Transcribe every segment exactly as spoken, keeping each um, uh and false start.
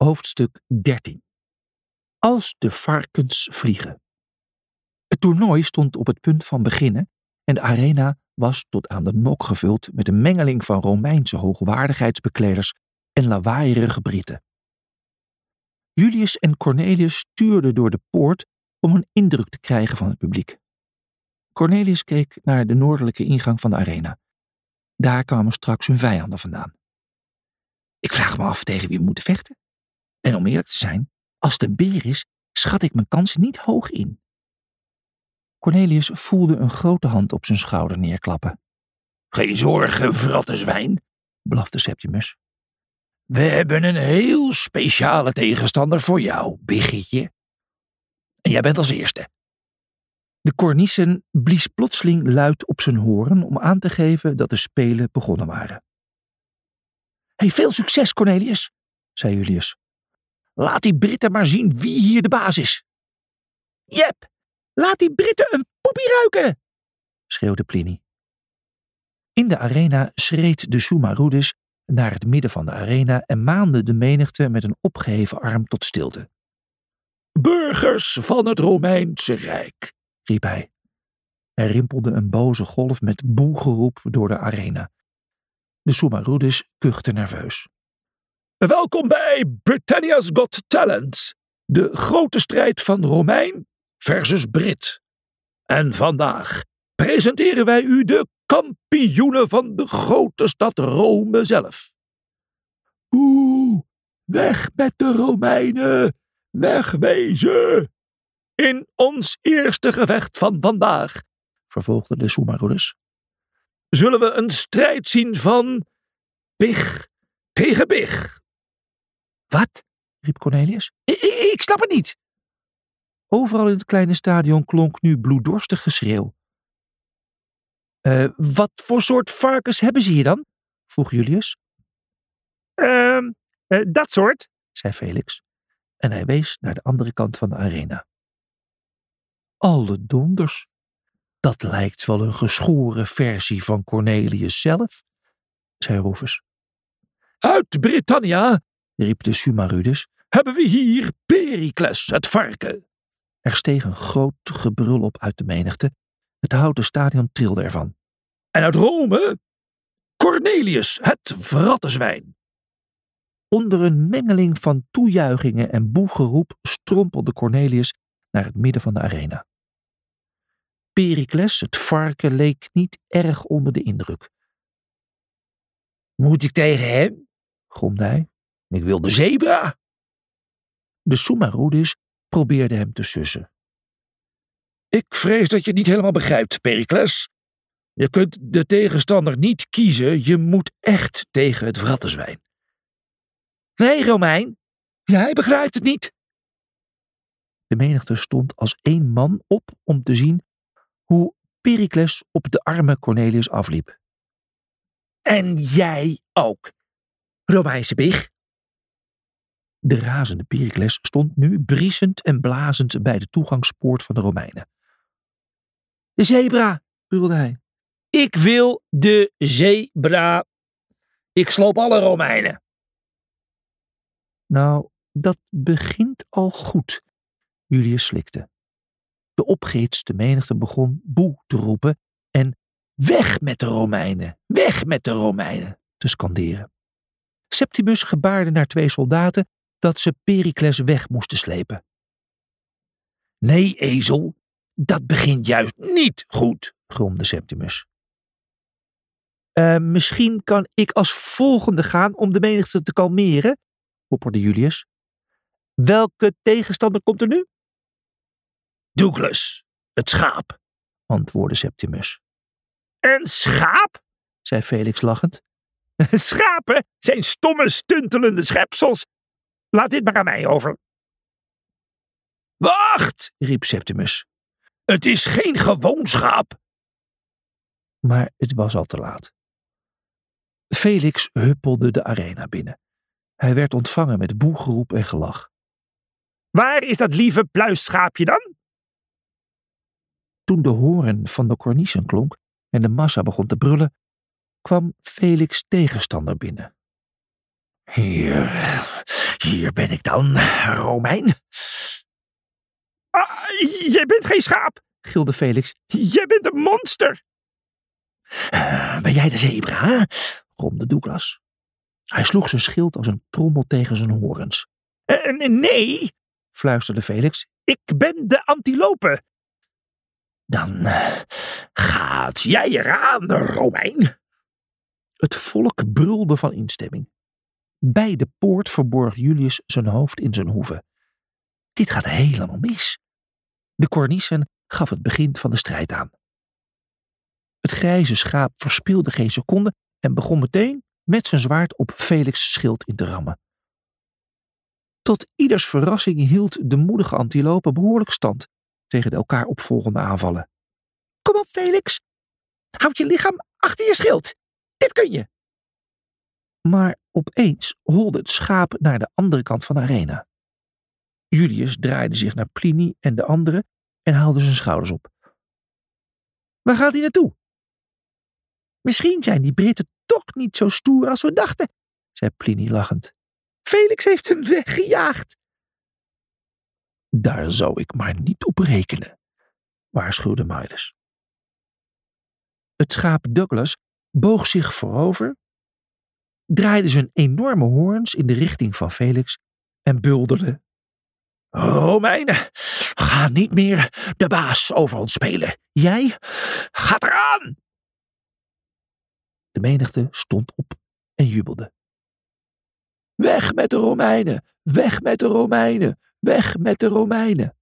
Hoofdstuk dertien. Als de varkens vliegen. Het toernooi stond op het punt van beginnen en de arena was tot aan de nok gevuld met een mengeling van Romeinse hoogwaardigheidsbekleders en lawaaierige Britten. Julius en Cornelius stuurden door de poort om een indruk te krijgen van het publiek. Cornelius keek naar de noordelijke ingang van de arena. Daar kwamen straks hun vijanden vandaan. Ik vraag me af tegen wie we moeten vechten. En om eerlijk te zijn, als het een beer is, schat ik mijn kansen niet hoog in. Cornelius voelde een grote hand op zijn schouder neerklappen. Geen zorgen, verratte zwijn, blafte Septimus. We hebben een heel speciale tegenstander voor jou, biggetje. En jij bent als eerste. De Cornicen blies plotseling luid op zijn hoorn om aan te geven dat de spelen begonnen waren. Hey, veel succes, Cornelius, zei Julius. Laat die Britten maar zien wie hier de baas is. Jep, laat die Britten een poepie ruiken, schreeuwde Pliny. In de arena schreed de Summa Rudis naar het midden van de arena en maande de menigte met een opgeheven arm tot stilte. Burgers van het Romeinse Rijk, riep hij. Er rimpelde een boze golf met boegeroep door de arena. De Summa Rudis kuchte nerveus. Welkom bij Britannia's Got Talent, de grote strijd van Romein versus Brit. En vandaag presenteren wij u de kampioenen van de grote stad Rome zelf. Oeh, weg met de Romeinen, wegwezen! In ons eerste gevecht van vandaag, vervolgde de Summa Rudis, zullen we een strijd zien van big tegen big. Wat? Riep Cornelius. Ik, ik, ik snap het niet. Overal in het kleine stadion klonk nu bloeddorstig geschreeuw. Uh, wat voor soort varkens hebben ze hier dan? Vroeg Julius. Uh, uh, dat soort, zei Felix. En hij wees naar de andere kant van de arena. Alle donders. Dat lijkt wel een geschoren versie van Cornelius zelf, zei Rufus. Uit Britannia, riep de Summa Rudis, hebben we hier Pericles, het varken. Er steeg een groot gebrul op uit de menigte. Het houten stadion trilde ervan. En uit Rome, Cornelius, het verrattenzwijn. Onder een mengeling van toejuichingen en boegeroep strompelde Cornelius naar het midden van de arena. Pericles, het varken, leek niet erg onder de indruk. Moet ik tegen hem? Gromde hij. Ik wil de zebra. De Summa Rudis probeerde hem te sussen. Ik vrees dat je het niet helemaal begrijpt, Pericles. Je kunt de tegenstander niet kiezen, je moet echt tegen het verrattenzwijn. Nee, Romein, jij begrijpt het niet. De menigte stond als één man op om te zien hoe Pericles op de arme Cornelius afliep. En jij ook, Romeinse big. De razende Pericles stond nu briesend en blazend bij de toegangspoort van de Romeinen. De zebra, brulde hij. Ik wil de zebra. Ik sloop alle Romeinen. Nou, dat begint al goed, Julius slikte. De opgehitste menigte begon boe te roepen en weg met de Romeinen, weg met de Romeinen te skanderen. Septimus gebaarde naar twee soldaten dat ze Pericles weg moesten slepen. Nee, ezel, dat begint juist niet goed, gromde Septimus. Uh, misschien kan ik als volgende gaan om de menigte te kalmeren, mopperde Julius. Welke tegenstander komt er nu? Douglas, het schaap, antwoordde Septimus. Een schaap? Zei Felix lachend. Schapen zijn stomme, stuntelende schepsels. Laat dit maar aan mij over. Wacht, riep Septimus. Het is geen gewoon schaap. Maar het was al te laat. Felix huppelde de arena binnen. Hij werd ontvangen met boegeroep en gelach. Waar is dat lieve pluisschaapje dan? Toen de hoorn van de Cornicen klonk en de massa begon te brullen, kwam Felix' tegenstander binnen. Hier, Hier ben ik dan, Romein. Ah, jij bent geen schaap, gilde Felix. Jij bent een monster. Uh, ben jij de zebra? Gromde Douglas. Hij sloeg zijn schild als een trommel tegen zijn horens. Uh, nee, fluisterde Felix. Ik ben de antilope. Dan uh, gaat jij eraan, Romein. Het volk brulde van instemming. Bij de poort verborg Julius zijn hoofd in zijn hoeven. Dit gaat helemaal mis. De kornissen gaf het begin van de strijd aan. Het grijze schaap verspilde geen seconde en begon meteen met zijn zwaard op Felix' schild in te rammen. Tot ieders verrassing hield de moedige antilope behoorlijk stand tegen de elkaar opvolgende aanvallen. Kom op, Felix! Houd je lichaam achter je schild! Dit kun je! Maar opeens holde het schaap naar de andere kant van de arena. Julius draaide zich naar Pliny en de anderen en haalde zijn schouders op. Waar gaat hij naartoe? Misschien zijn die Britten toch niet zo stoer als we dachten, zei Pliny lachend. Felix heeft hem weggejaagd. Daar zou ik maar niet op rekenen, waarschuwde Miles. Het schaap Douglas boog zich voorover, draaide zijn enorme hoorns in de richting van Felix en bulderde. Romeinen, ga niet meer de baas over ons spelen. Jij gaat eraan! De menigte stond op en jubelde. Weg met de Romeinen, weg met de Romeinen, weg met de Romeinen.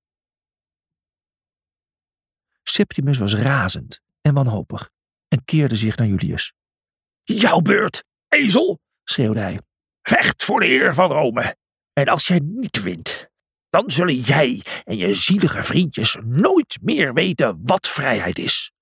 Septimus was razend en wanhopig en keerde zich naar Julius. Jouw beurt, ezel, schreeuwde hij. Vecht voor de eer van Rome. En als jij niet wint, dan zullen jij en je zielige vriendjes nooit meer weten wat vrijheid is.